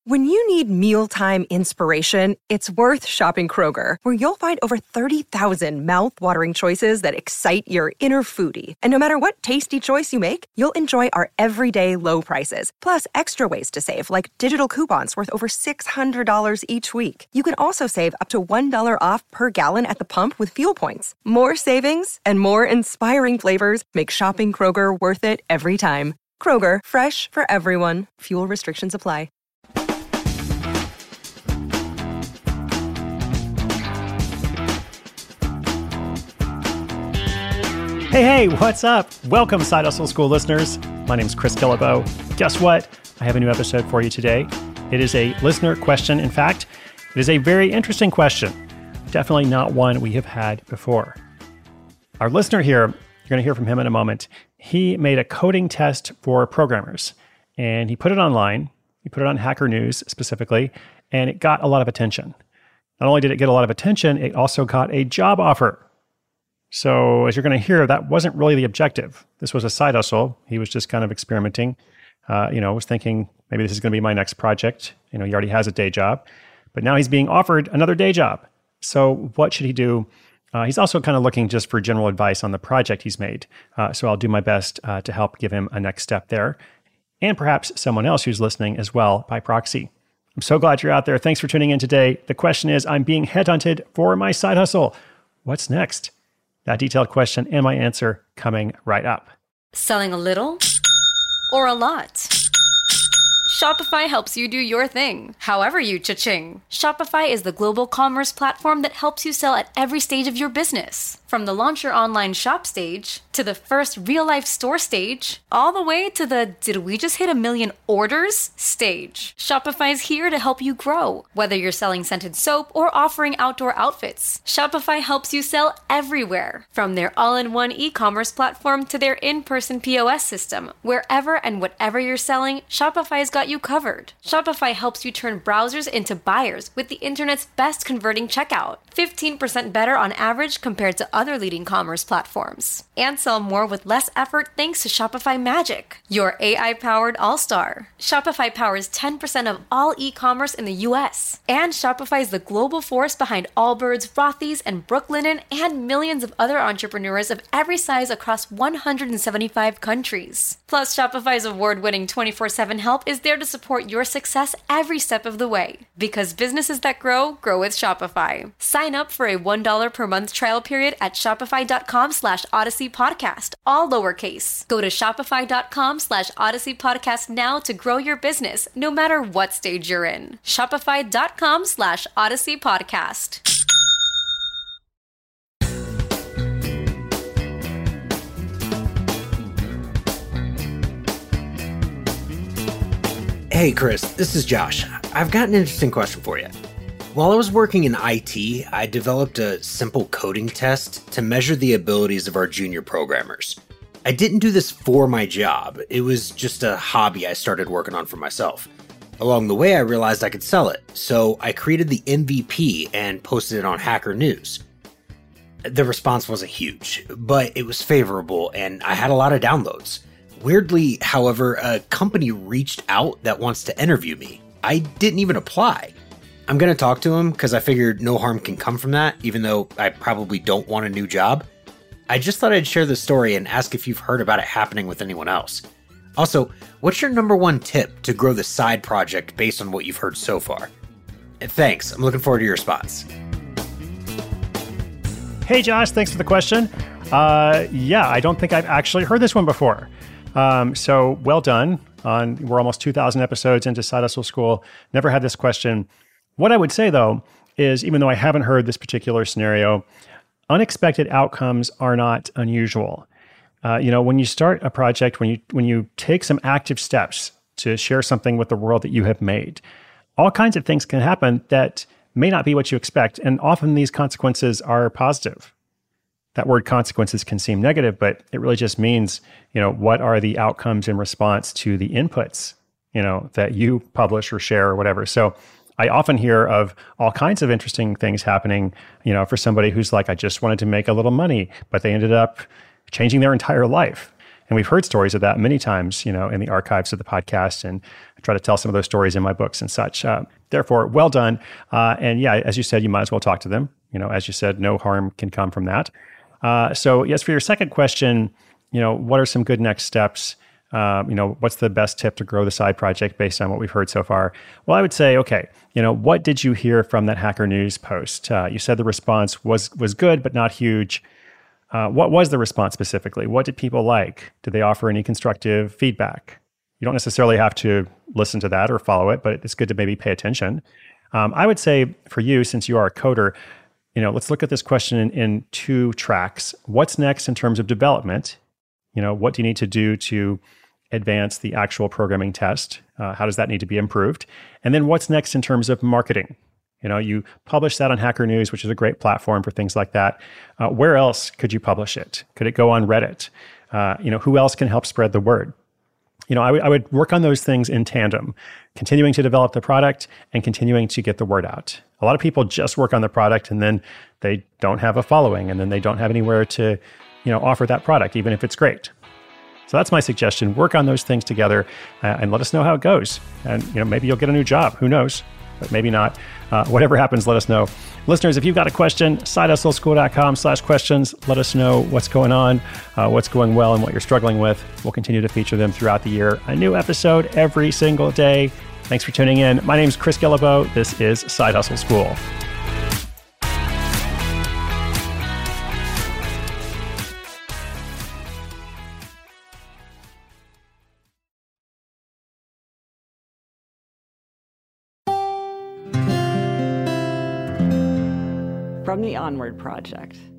When you need mealtime inspiration, it's worth shopping Kroger, where you'll find over 30,000 mouth-watering choices that excite your inner foodie. And no matter what tasty choice you make, you'll enjoy our everyday low prices, plus extra ways to save, like digital coupons worth over $600 each week. You can also save up to $1 off per gallon at the pump with fuel points. More savings and more inspiring flavors make shopping Kroger worth it every time. Kroger, fresh for everyone. Fuel restrictions apply. Hey, what's up? Welcome, Side Hustle School listeners. My name's Chris Guillebeau. Guess what? I have a new episode for you today. It is a listener question. In fact, it is a very interesting question. Definitely not one we have had before. Our listener here, you're going to hear from him in a moment. He made a coding test for programmers, and he put it online. He put it on Hacker News specifically, and it got a lot of attention. Not only did it get a lot of attention, it also got a job offer. So as you're going to hear, that wasn't really the objective. This was a side hustle. He was just kind of experimenting. Was thinking maybe this is going to be my next project. He already has a day job, but now he's being offered another day job. So what should he do? He's also kind of looking just for general advice on the project he's made. So I'll do my best to help give him a next step there, and perhaps someone else who's listening as well by proxy. I'm so glad you're out there. Thanks for tuning in today. The question is, I'm being headhunted for my side hustle. What's next? That detailed question and my answer coming right up. Selling a little or a lot? Shopify helps you do your thing, however you cha-ching. Shopify is the global commerce platform that helps you sell at every stage of your business. From the launch your online shop stage, to the first real-life store stage, all the way to the did we just hit 1 million orders stage. Shopify's here to help you grow. Whether you're selling scented soap or offering outdoor outfits, Shopify helps you sell everywhere. From their all-in-one e-commerce platform to their in-person POS system, wherever and whatever you're selling, Shopify's got you covered. Shopify helps you turn browsers into buyers with the internet's best converting checkout. 15% better on average compared to other leading commerce platforms. And sell more with less effort thanks to Shopify Magic, your AI-powered all-star. Shopify powers 10% of all e-commerce in the US. And Shopify is the global force behind Allbirds, Rothy's, and Brooklinen, and millions of other entrepreneurs of every size across 175 countries. Plus, Shopify's award-winning 24/7 help is there to support your success every step of the way. Because businesses that grow with Shopify. Sign up for a $1 per month trial period at shopify.com/Odyssey Podcast, all lowercase. Go to shopify.com/Odyssey Podcast now to grow your business, no matter what stage you're in. Shopify.com/Odyssey Podcast. Hey Chris, this is Josh. I've got an interesting question for you. While I was working in IT, I developed a simple coding test to measure the abilities of our junior programmers. I didn't do this for my job. It was just a hobby I started working on for myself. Along the way, I realized I could sell it, so I created the MVP and posted it on Hacker News. The response wasn't huge, but it was favorable and I had a lot of downloads. Weirdly, however, a company reached out that wants to interview me. I didn't even apply. I'm going to talk to him because I figured no harm can come from that, even though I probably don't want a new job. I just thought I'd share the story and ask if you've heard about it happening with anyone else. Also, what's your number one tip to grow the side project based on what you've heard so far? Thanks. I'm looking forward to your response. Hey, Josh, thanks for the question. I don't think I've actually heard this one before. So well done. We're almost 2,000 episodes into Side Hustle School. Never had this question. What I would say, though, is even though I haven't heard this particular scenario, unexpected outcomes are not unusual. When you start a project, when you take some active steps to share something with the world that you have made, all kinds of things can happen that may not be what you expect. And often these consequences are positive. That word consequences can seem negative, but it really just means, what are the outcomes in response to the inputs, that you publish or share or whatever. So I often hear of all kinds of interesting things happening, for somebody who's like, I just wanted to make a little money, but they ended up changing their entire life. And we've heard stories of that many times, in the archives of the podcast. And I try to tell some of those stories in my books and such. Therefore, well done. And yeah, as you said, you might as well talk to them. As you said, no harm can come from that. So yes, for your second question, what are some good next steps? What's the best tip to grow the side project based on what we've heard so far? Well, I would say, okay, what did you hear from that Hacker News post? You said the response was good, but not huge. What was the response specifically? What did people like? Did they offer any constructive feedback? You don't necessarily have to listen to that or follow it, but it's good to maybe pay attention. I would say for you, since you are a coder, let's look at this question in two tracks. What's next in terms of development? What do you need to do to advance the actual programming test? How does that need to be improved? And then what's next in terms of marketing? You publish that on Hacker News, which is a great platform for things like that. Where else could you publish it? Could it go on Reddit? Who else can help spread the word? I would work on those things in tandem, continuing to develop the product and continuing to get the word out. A lot of people just work on the product and then they don't have a following and then they don't have anywhere to, offer that product, even if it's great. So that's my suggestion. Work on those things together and let us know how it goes. And, maybe you'll get a new job. Who knows? But maybe not. Whatever happens, let us know. Listeners, if you've got a question, sidehustleschool.com/questions. Let us know what's going on, what's going well, and what you're struggling with. We'll continue to feature them throughout the year. A new episode every single day. Thanks for tuning in. My name's Chris Guillebeau. This is Side Hustle School. From the Onward Project.